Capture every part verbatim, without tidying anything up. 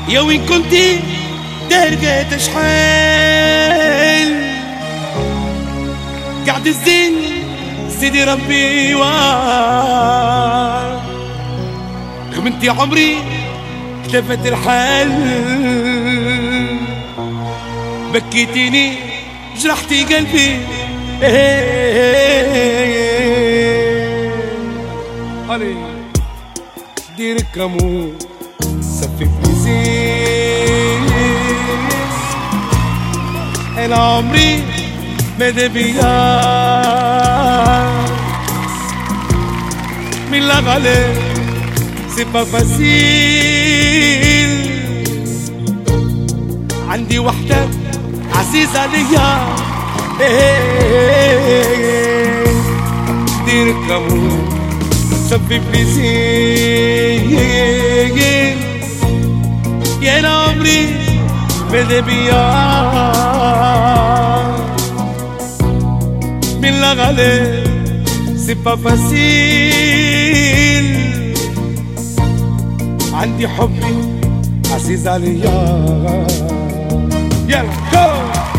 يا وين كنتي درقت شحال قاعد الزين سيدي ربي وار غمنتي عمري اختفت الحال بكيتيني جرحتي قلبي علي ديرك كمو سفك لي زين انا عمري ماذا بيا من لا غالي سي با فاسيل عندي وحدة عزيزة ليا ديرك كمو سفي بليزين يا انا عمري ماذا بيا من لا غالي سي با فاسيل عندي حبي عزيز عليا يلا جو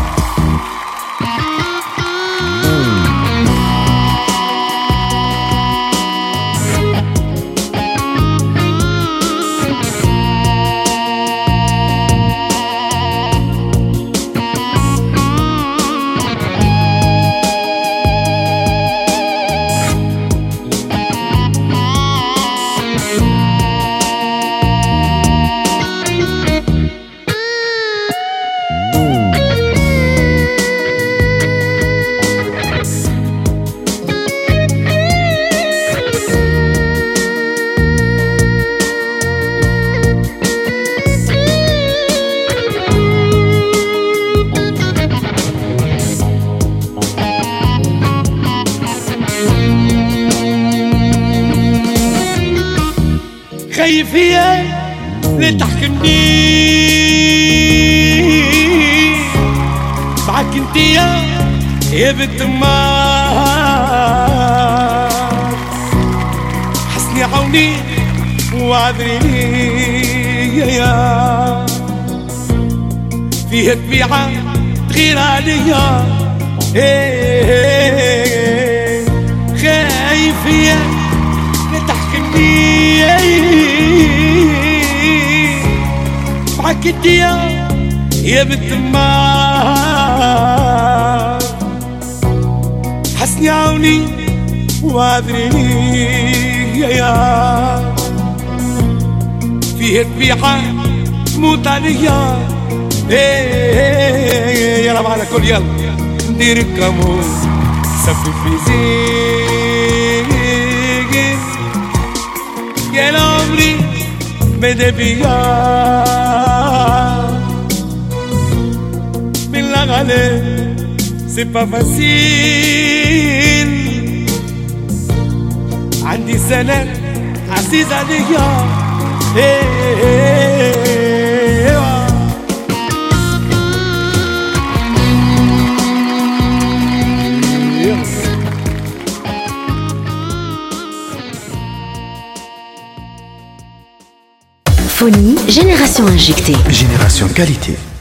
خايف هي لا تحكمني معاك انت يا يا بنت النار حسني عوني وعذريني يا فيها طبيعة تغير عليا خايف هي لا تحكمني معاك انت يا يا بنت النار حسني عوني وعذريني يا فيه طبيعة تموت عليا يلا معنا كل يلا نديرك كمو سفي في زين يا عمري ماذا بيا من لا غالي سي با فاسيل عندي سنة عزيز عليا Phonie, génération injectée. Génération qualité.